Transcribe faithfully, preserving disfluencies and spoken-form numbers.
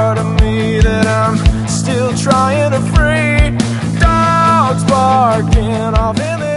part of me that I'm still trying to free. Dogs barking off in the